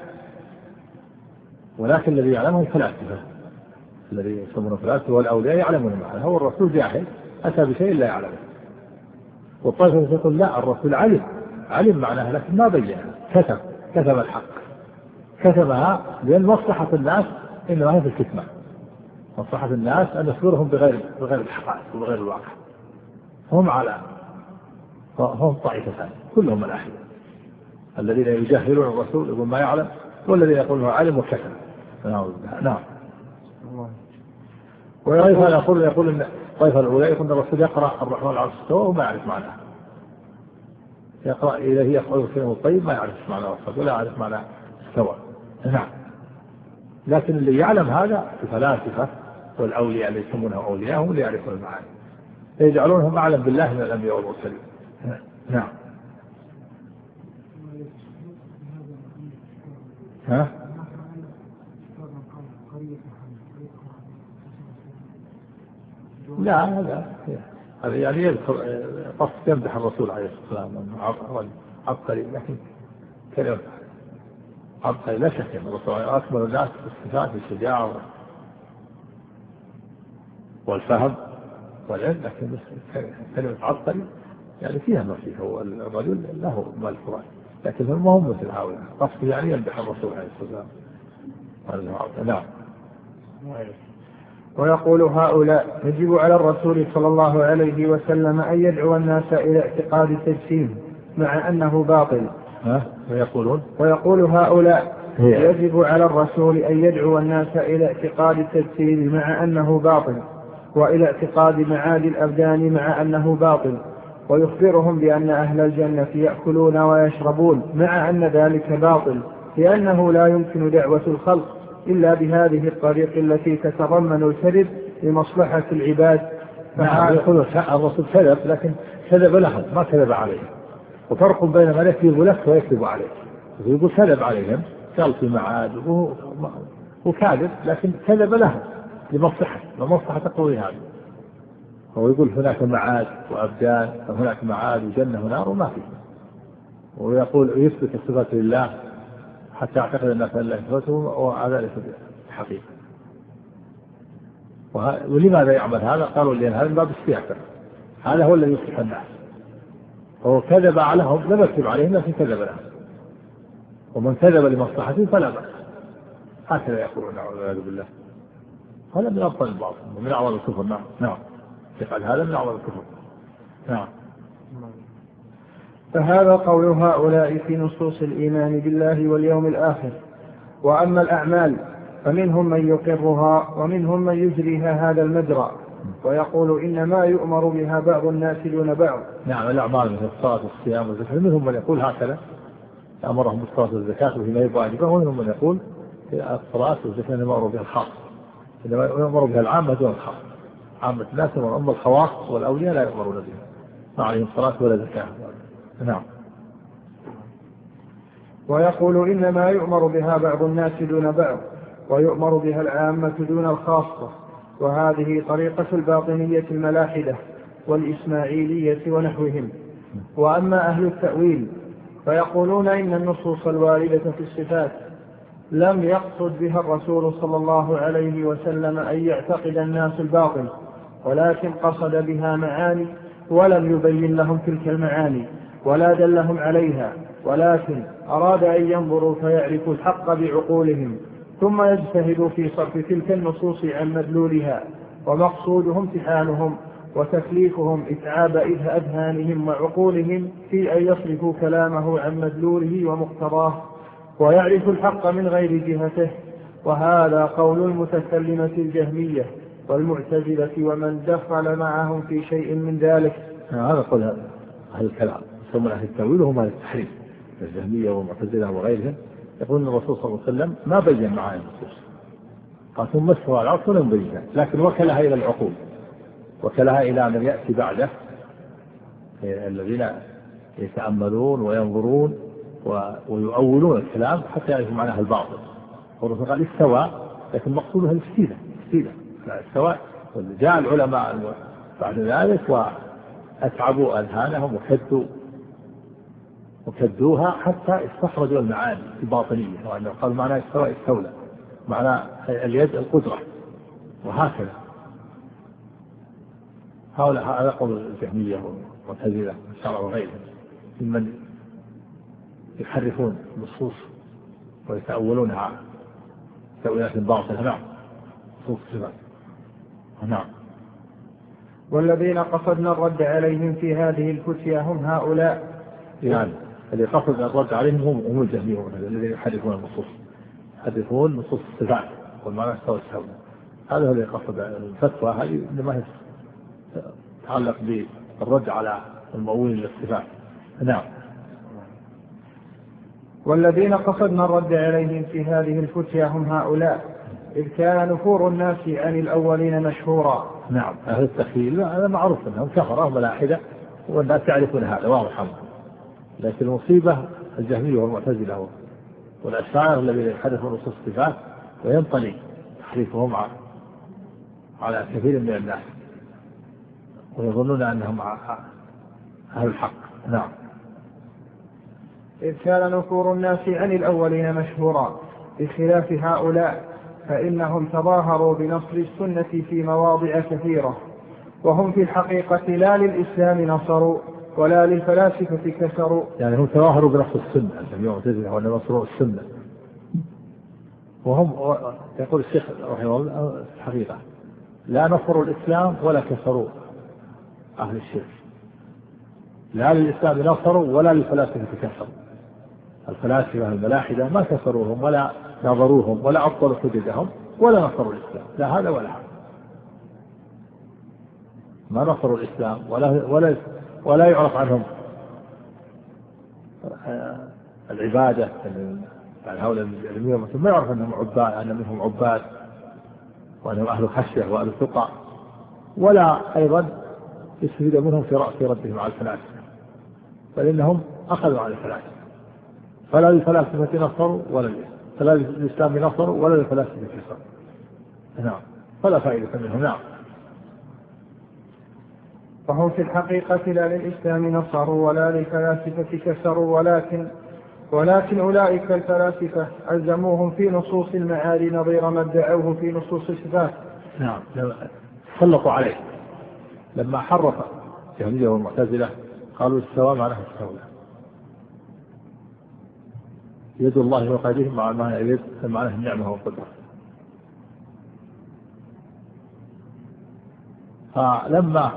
ولكن الذي يعلمه الفلاسفة الذي يسمونه الفلاسفة والأولياء يعلمون معناه، هو الرسول جاهل أتى بشيء لا يعلمه. والطائفة تقول لا الرسول علم علم معناها لكن ما بينها، كتب كتب الحق كتبها لأن مصلحة الناس إنما هي في الكتمان، مصلحة الناس أن يخبرهم بغير بغير الحقائق وبغير الواقع. هم على هم طائفتان كلهم الأحياء، الذين يجاهلون الرسول يقول ما يعلم، والذين يقولون علم وكتب. نعم. وطائفة يقول يقول إن طائفة الأولى يقول الرسول يقرأ الرحمن على العرش استوى وما يعرف معناه، يقرأ إذا هي يقول الكلمة الطيب ما يعرف معناه ولا يعرف معناه استوى. نعم. لكن اللي يعلم هذا الفلاسفة والأولياء اللي يسمونهم أولياء هم اللي يعرفون المعاني، يجعلونهم أعلم بالله من الأنبياء والمرسلين. نعم. ها؟ لا هذا هذا يعني يذكر قصد يمدح الرسول عليه الصلاة والسلام عبقري، لكن كلمة عبقري لا شك أن الرسول أكمل الناس بالصفات الشجاعة والفهم والعلم، لكن كلمة عبقري يعني فيها ما فيه، هو الرجل له ما الفرائض لكن هم هم مثل هؤلاء، قصد يعني يمدح الرسول عليه الصلاة والسلام. نعم. ويقول هؤلاء يجب على الرسول صلى الله عليه وسلم أن يدعو الناس إلى اعتقاد التجسيم مع أنه باطل. ها؟ ويقولون ويقول هؤلاء يجب على الرسول أن يدعو الناس إلى اعتقاد التجسيم مع أنه باطل، وإلى اعتقاد معاد الأبدان مع أنه باطل، ويخبرهم بأن أهل الجنة يأكلون ويشربون مع أن ذلك باطل، لأنه لا يمكن دعوة الخلق إلا بهذه الطريق التي تتضمن الكذب لمصلحة العباد. نعم. يقول الرسول كذب لكن كذب لهم ما كذب عليهم، وفرق بين من يكذب لك ويكذب عليك. يقول كذب عليهم قال في معاد وكاذب لكن كذب لهم لمصلحة لمصلحة تقوي هذا. هو يقول هناك معاد وأبدان، هناك معاد وجنة ونار وما فيه، ويقول يثبت الصفات لله حتى يعتقد الناس أن لا يثبته وهذا ليس حقيقة. ولماذا يعمل هذا؟ قالوا لأن هذا باب السياسة، هذا هو الذي يصلح الناس. هو كذب عليهم لم يكذب عليهم لكن كذب لهم، ومن كذب لمصلحته فلا بأس. هكذا يقولون نعوذ بالله. هذا من أبطل الباطل ومن أعظم الكفر. نعم. نعم. يقال هذا من أعظم الكفر. نعم. فهذا قول هؤلاء في نصوص الإيمان بالله واليوم الآخر. وأما الأعمال فمنهم من يقرها ومنهم من يجريها هذا المجرى، ويقول إنما يؤمر بها بعض الناس دون بعض. نعم. الأعمال مثل الصلاة والصيام والزكاة منهم من يقول هكذا أمرهم بالصلاة والزكاة وفيما يبقى واجبا، ومنهم من يقول الصلاة والزكاة إنما أمر بها الخاص، إنما يؤمر بها العامة دون الخاص. عامة الناس يؤمر، أما الخواص والأولياء لا يؤمرون بها، ما عليهم صلاة ولا زكاة. نعم. ويقول إنما يؤمر بها بعض الناس دون بعض، ويؤمر بها العامة دون الخاصة، وهذه طريقة الباطنية الملاحدة والإسماعيلية ونحوهم. وأما أهل التأويل فيقولون إن النصوص الواردة في الصفات لم يقصد بها الرسول صلى الله عليه وسلم أن يعتقد الناس الباطل، ولكن قصد بها معاني ولم يبين لهم تلك المعاني ولا دلهم عليها، ولكن أراد أن ينظروا فيعرفوا الحق بعقولهم، ثم يجتهدوا في صرف تلك النصوص عن مدلولها، ومقصودهم امتحانهم وتكليفهم إتعاب أذهانهم وعقولهم في أن يصرفوا كلامه عن مدلوله ومقتضاه ويعرفوا الحق من غير جهته. وهذا قول المتكلمة الجهمية والمعتزلة ومن دخل معهم في شيء من ذلك. هذا قول أهل الكلام ثم أهل التأويل هم أهل التحريف، الجهمية والمعتزلة وغيرهم، يقول الرسول صلى الله عليه وسلم ما بين معاني النصوص، قال ثم استوى على العرش ولم يبينها، لكن وكلها إلى العقول، وكلها إلى من يأتي بعده الذين يتأملون وينظرون ويؤولون الكلام حتى يعرفوا معناها الباطل. والرسول قال استوى، لكن مقصودها الاستيلاء، استيلاء لا استوى. جاء العلماء بعد ذلك وأتعبوا أذهانهم وكدوا وكدوها حتى استخرجوا المعاني الباطنية، وأنه قال معنى استوى استولى، معنى اليد القدرة، وهكذا. هؤلاء هذا قول الجهمية والمعتزلة والشرع وغيرهم ممن يحرفون النصوص ويتأولونها تأويلات باطلة. نعم. نصوص الصفات. نعم. والذين قصدنا الرد عليهم في هذه الفتية هم هؤلاء، يعني اللي قصد الرد عليهم هم هم الجهمية الذين يحرفون النصوص، يحرفون نصوص الصفات والمعنى استوى استولى. هذا هو اللي قصد الفتوى، هذه ما هي تتعلق بالرد على المؤولين للصفات. نعم. والذين قصدنا الرد عليهم في هذه الفتية هم هؤلاء، إذ كان نفور الناس عن الأولين مشهورا. نعم. أهل التخيل هذا معروف أنهم كفرة ملاحدة والناس تعرفون هذا واضح، لكن المصيبة الجهمية والمعتزلة والأشاعرة الذين يحرفون نصوص الصفات وينطلي تحريفهم على كثير من الناس ويظنون أنهم أهل الحق. نعم. إذ كان نفور الناس عن الأولين مشهورا، بخلاف هؤلاء فإنهم تظاهروا بنصر السنة في مواضع كثيرة، وهم في الحقيقة لا للإسلام نصروا ولا للفلاسفة كسروا. يعني هم تظاهروا بنصر السنة الجميع معتزلة وأن نصروا السنة، وهم يقول الشيخ رحمه الله الحقيقة لا نصروا الإسلام ولا كسروا أهل الشرك، لا للإسلام نصروا ولا للفلاسفة كسروا. الفلاسفة الملاحدة ما كسروهم ولا نظروهم ولا عطلوا حججهم ولا نصروا الإسلام، لا هذا ولا هذا، ما نصروا الإسلام ولا ولا ولا يعرف عنهم العبادة. يعني هؤلاء العلمية ما يعرف أنهم عباد، أن منهم عباد وأنهم أهل خشية وأهل ثقة، ولا أيضا يستفيد منهم في رأس ردهم على الفلاسفة، بل إنهم أخذوا على الفلاسفة، فلا للفلاسفة نصروا ولا فلا للإسلام نصروا ولا للفلاسفة كسروا. نعم. فلا فائدة منهم. نعم. فهم في الحقيقة لا للإسلام نصروا ولا للفلاسفة كسروا، ولكن ولكن أولئك الفلاسفة ألزموهم في نصوص المعاني نظير ما ادعوه في نصوص الصفات. نعم. سلطوا عليه لما حرف الجهمية والمعتزلة قالوا استوى معناه استولى، يد الله وقدره مع معنى اليد معناه النعمة والقدرة. فلما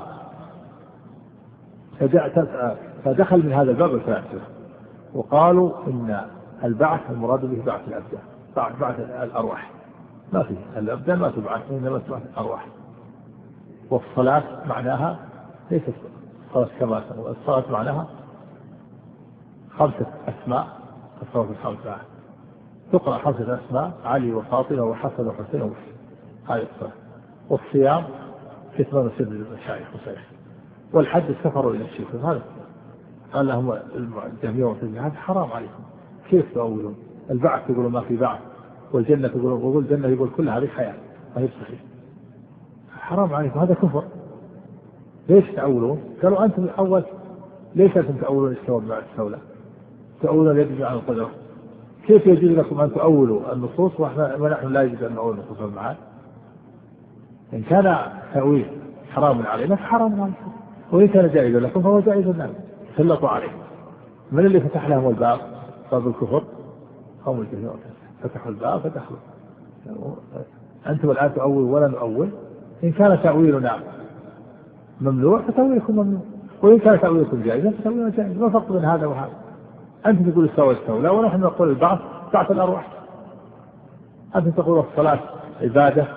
فدخل من هذا الباب الفلاسفة وقالوا إن البعث المراد به بعث الأبدان، بعث بعث الأرواح، ما فيه الأبدان ما تبعث إنما تبعث الأرواح. والصلاة معناها ليست الصلاة كما الصلاة معناها خمسة أسماء الصلاة الخمسة تقرأ خمسة أسماء علي وفاطمة وحسن وحسين ومسلم هذه الصلاة. والصيام كتمان سر المشايخ وسيخ. والحج السفر إلى الشيخ. هذا قال لهم الجميع هذا حرام عليكم كيف تأولون؟ البعث يقولون ما في بعث والجنة يقولون وقول الجنة يقول كل هذه حياة ما هي صحيح حرام عليكم هذا كفر. ليش تأولون؟ قالوا أنتم الأول ليش أنتم تأولون الثواب مع الثولة تأولون يجب عن القدر كيف يجوز لكم أن تأولوا النصوص ونحن لا يجب أن نأول النصوص المعاد؟ إن كان تأويل حرام علينا فحرام عليكم وإن كان جائز لكم فهو جائز لنا سلطوا عليه. من اللي فتح لهم الباب باب الكفر؟ قوم الجميع فتحوا الباب فدخلوا. أنتم الآن تؤول ولا نؤول. إن كان تأويلنا ممنوع فتأويلكم ممنوع وإن كان تأويلكم جائزا فتأويلنا جائز. ما فرق بين هذا وهذا؟ أنت تقول استوى استولى ونحن نقول البعث بعث الأرواح. أنت تقول الصلاة عبادة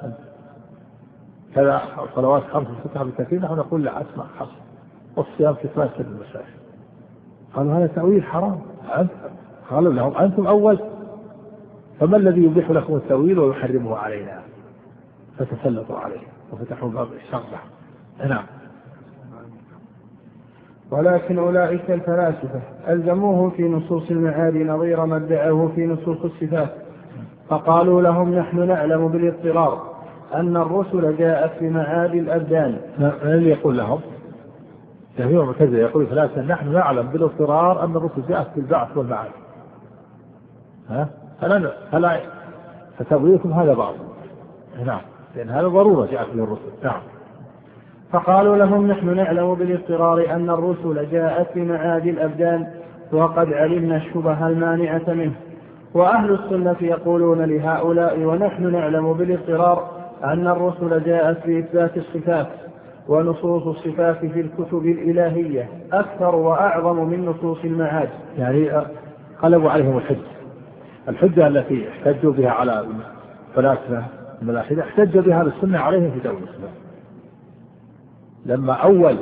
كذا صلوات خمس وستة بالتأكيد نحن نقول لا أسمع خمس والصيام كتمان سر المشايخ. قالوا هذا تأويل حرام. قالوا لهم أنتم أول فما الذي يبيح لكم التأويل ويحرمه علينا؟ فتسلطوا عليه وفتحوا باب الشر. نعم. ولكن أولئك الفلاسفة ألزموه في نصوص المعاد نظير ما ادعوه في نصوص الصفات فقالوا لهم نحن نعلم بالاضطرار أن الرسل جاءت بمعاد الأبدان. من اللي يقول لهم؟ جميع المعتزلة يقول فلاسفة نحن نعلم بالاضطرار أن الرسل جاءت بالبعث والمعاد. ها؟ هلا هلا فتأويلكم هذا بعض. نعم. لأن هذا ضرورة جاءت به الرسل. نعم. فقالوا لهم نحن نعلم بالاضطرار أن الرسل جاءت بمعاد الأبدان وقد علمنا الشبه المانعة منه. وأهل السنة يقولون لهؤلاء ونحن نعلم بالاضطرار أن الرسل جاءت بإثبات الصفات ونصوص الصفات في الكتب الإلهية أكثر وأعظم من نصوص المعاد. يعني قلبوا عليهم الحجة الحجة التي احتجوا بها على فلاسفة الملاحدة احتج بها السنة عليهم في تأويل الصفات. لما أول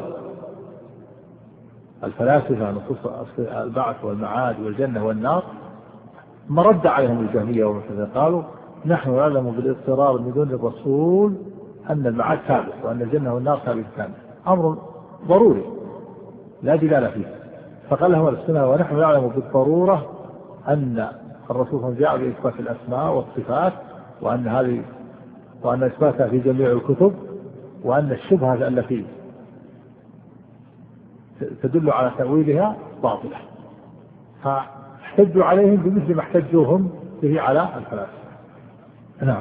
الفلاسفة نصوص البعث والمعاد والجنة والنار مرد عليهم الجهمية والمعتزلة قالوا نحن نعلم بالاضطرار من دون الرسول أن المعاد ثابت وأن الجنة والنار ثابتان أمر ضروري لا جدال فيه. فقال لهم السنة ونحن نعلم بالضرورة أن الرسول جاء بإثبات الأسماء والصفات وأن هذه وأن إثباتها في جميع الكتب وأن الشبهة التي تدل على تأويلها باطلة. فاحتجوا عليهم بمثل ما احتجوهم به على الفلاسفة. نعم.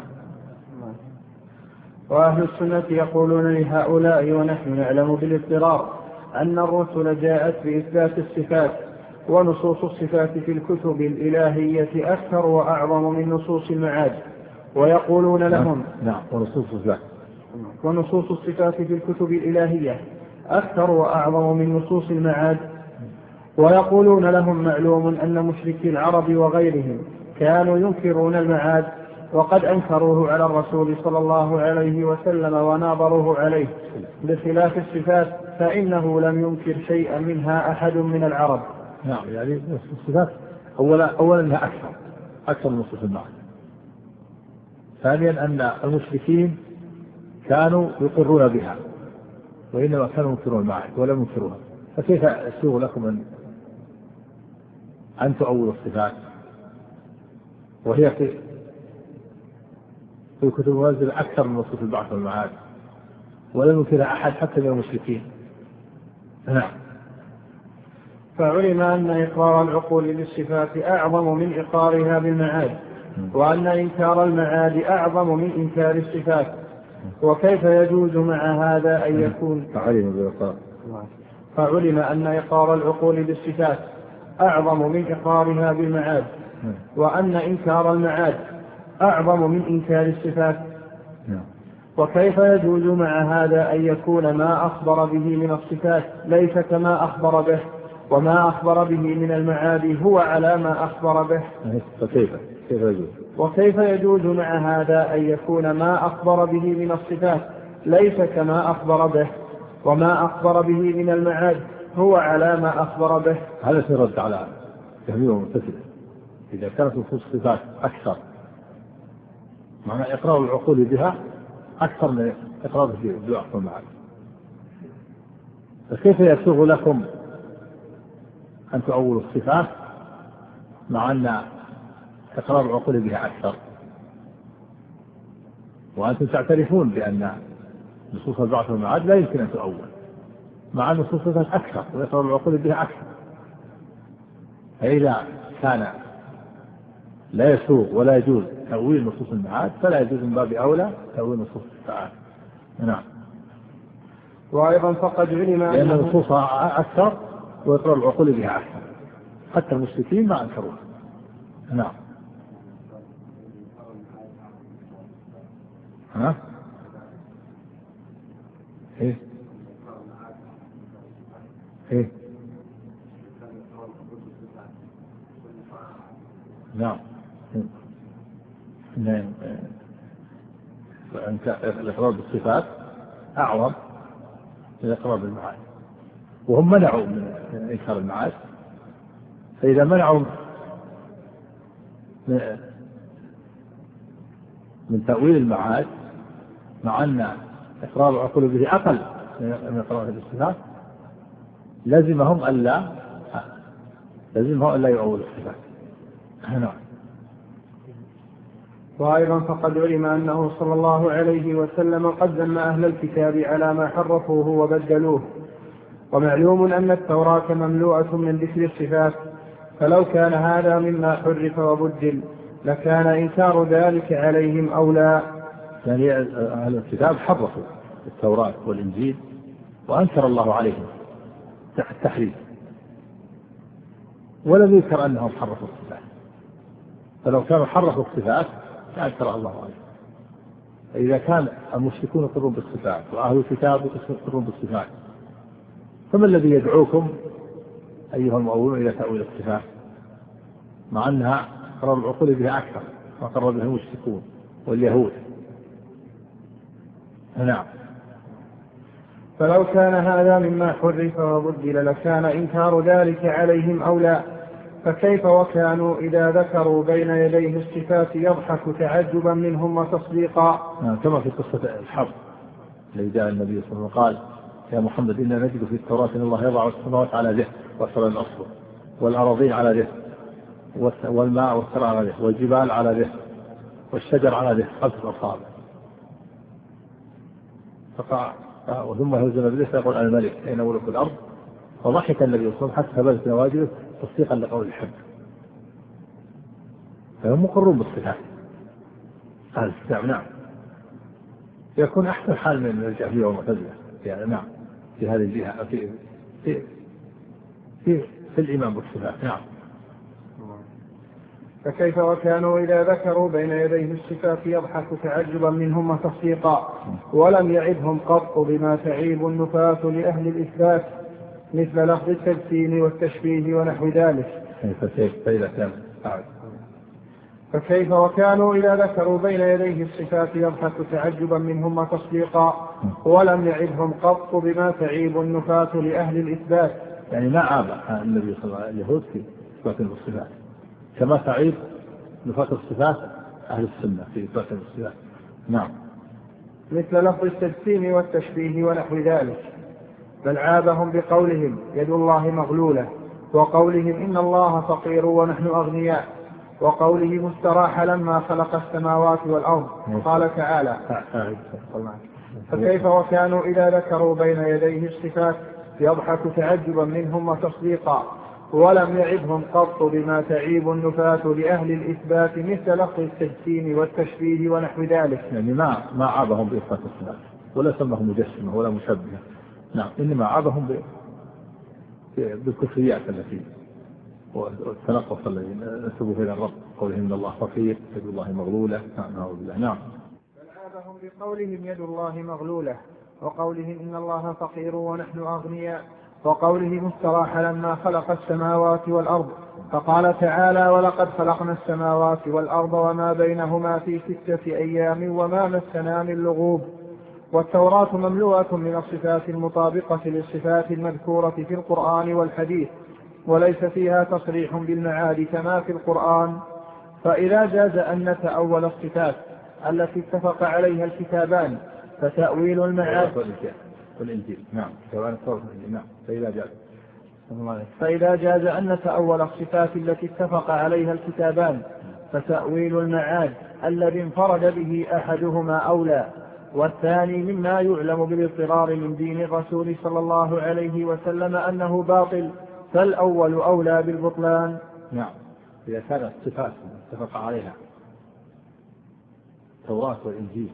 وأهل السنة يقولون لهؤلاء ونحن نعلم بالاضطرار أن الرسل جاءت بإثبات الصفات ونصوص الصفات في الكتب الإلهية أكثر وأعظم من نصوص المعاد ويقولون لهم نعم ونصوص الصفات ونصوص الصفات في الكتب الإلهية أكثر وأعظم من نصوص المعاد ويقولون لهم معلوم أن مشركي العرب وغيرهم كانوا ينكرون المعاد وقد أنكروه على الرسول صلى الله عليه وسلم وناظروه عليه بخلاف الصفات فإنه لم ينكر شيئا منها أحد من العرب. نعم يعني الصفات أولا أولا أنها أكثر أكثر من نصوص المعاد. ثانيا أن المشركين كانوا يقرون بها وإنما كانوا ينكرون المعاد ولم ينكروها. فكيف يسوغ لكم أن أن تؤولوا الصفات وهي في في الكتب المنزلة أكثر من نصوص البعث والمعاد ولم ينكرها أحد حتى من المشركين. نعم. فعلم أن إقرار العقول بالصفات أعظم من إقرارها بالمعاد وأن إنكار المعاد أعظم من إنكار الصفات. وكيف يجوز مع هذا أن يكون فعلم أن إقرار العقول بالصفات أعظم من إقرارها بالمعاد وأن إنكار المعاد أعظم من إنكار الصفات. وكيف يجوز مع هذا أن يكون ما أخبر به من الصفات ليس كما أخبر به وما أخبر به من المعاد هو على ما أخبر به. فكيف كيف يجوز وكيف يجوز مع هذا أن يكون ما أخبر به من الصفات ليس كما أخبر به وما أخبر به من المعاد هو على ما أخبر به. هذا سيرد على جميع المعتزلة إذا كانت نصوص الصفات أكثر معنى إقرار العقول بها أكثر من إقرار ببعض المعاني، فكيف يسوغ لكم أن تؤولوا الصفات مع أن إقرار العقول بها أكثر، وأنتم تعترفون بأن نصوص البعث والمعاد لا يمكن أن تؤول، مع أن نصوص الصفات أكثر وإقرار العقول بها أكثر. فإذا كان لا يسوغ ولا يجوز تأويل نصوص المعاد فلا يجوز من باب أولى تأويل نصوص الصفات. نعم. وأيضا فقد علم لأن نصوصها أكثر وإقرار العقول بها أكثر، حتى المشركين ما أنكروه. نعم. ها؟ إيه؟ إيه؟ نعم. نعم. الإقرار بالصفات أعظم من الإقرار بالمعاد، وهم منعوا من إنكار المعاد، فإذا منعوا من تأويل المعاد مع أن إقرار العقول به أقل من إقرار بالصفات لازمهم ألا لازمهم ألا يؤولوا الصفات. نعم. وأيضا فقد علم أنه صلى الله عليه وسلم قد ذم أهل الكتاب على ما حرفوه وبدلوه، ومعلوم أن التوراة مملوءة من ذكر الصفات، فلو كان هذا مما حرف وبدل لكان إنكار ذلك عليهم أولى. يعني أهل الكتاب حرفوا التوراة والإنجيل وأنكر الله عليهم التحريف، ولم يذكر أنهم حرفوا الصفات، فلو كانوا حرفوا الصفات أنكر الله عليهم. إذا كان المشركون يقرون بالصفات وأهل الكتاب يقرون بالصفات، فما الذي يدعوكم أيها المؤولون إلى تأويل الصفات مع أنها قرار العقول بها أكثر ما قرر بها المشركون واليهود؟ نعم. فلو كان هذا مما حرف وبدل لكان إنكار ذلك عليهم أولى، فكيف وكانوا إذا ذكروا بين يديه الصفات يضحك تعجبا منهم وتصديقا. كما في قصة الحرب الذي جاء النبي صلى الله عليه وسلم قال يا محمد إنا نجد في التوراة أن الله يضع السماوات على ذهن وأسر الأصل والأراضين على ذهن والماء والثرى على ذهن والجبال على ذهن والشجر على ذهن خمسة أصابع، فقع ثم هزم بالله يقول أنا الملك أين ملك الأرض، فضحك النبي صلى الله عليه وسلم حتى ثبتت نواجذه تصديقا لقول الحب. فهم مقرون بالصفات. هذا الكتاب نعم يكون أحسن حال من الجهمية والمعتزلة يعني نعم في هذه الجهة في في في, في الإيمان بالصفات. نعم. فكيف وكانوا إذا ذكروا بين يديه الصفات يضحك تعجبا منهم وتصديقا، ولم يعدهم قط بما تعيب النفاة لأهل الإثبات مثل لفظ التجسيم والتشبيه ونحو ذلك. فكيف وكانوا إذا ذكروا بين يديه الصفات يضحك تعجبا منهم وتصديقا، ولم يعدهم قط بما تعيب النفاة لأهل الإثبات. يعني ما عاب النبي صلى الله عليه وسلم اليهود في إثبات الصفات كما تعيب نفاة الصفات أهل السنة في إثبات الصفات. نعم. مثل لفظ التجسيم والتشبيه ونحو ذلك، بل عابهم بقولهم يد الله مغلولة، وقولهم إن الله فقير ونحن أغنياء، وقوله استراح لما خلق السماوات والأرض. قال تعالى فكيف وكانوا إذا ذكروا بين يديه الصفات يضحك تعجبا منهم وتصديقا، ولم يعبهم قط بما تعيب النفاة لأهل الإثبات مثل لفظ التجسيم والتشبيه ونحو ذلك. يعني ما ما عابهم بإثبات الصفات ولا سمهم مجسمة ولا مشبهة. نعم. إنما عابهم بالكفريات التي والتنقص الذي نسبوا إلى الرب قولهم إن الله فقير يد الله مغلولة. نعم. نعم. بل عابهم بقولهم يد الله مغلولة، وقولهم إن الله فقير ونحن أغنياء، وقوله استراح لما خلق السماوات والأرض. فقال تعالى ولقد خلقنا السماوات والأرض وما بينهما في ستة أيام وما مسنا من لغوب. والتوراة مملوءة من الصفات المطابقة للصفات المذكورة في القرآن والحديث، وليس فيها تصريح بالمعاد كما في القرآن. فإذا جاز أن نتأول الصفات التي اتفق عليها الكتابان فتأويل المعاد والإنجيل نعم نعم فإذا جاز فإذا جاز أن نتأول الصفات التي اتفق عليها الكتابان فتأويل المعاد الذي انفرد به أحدهما أولى، والثاني مما يعلم بالاضطرار من دين الرسول صلى الله عليه وسلم أنه باطل، فالأول أولى بالبطلان. نعم إذا كانت الصفات اتفق عليها التوراة والإنجيل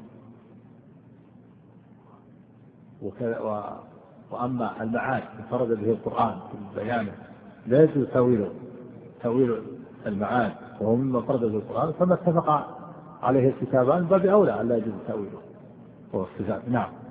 و... وأما المعاد انفرد به القرآن في بيانه لا يجوز تأويله تأويل المعاد وهو مما انفرد به القرآن، فما اتفق عليه الكتابان باب أولى أن لا يجوز تأويله هو الصفات. نعم.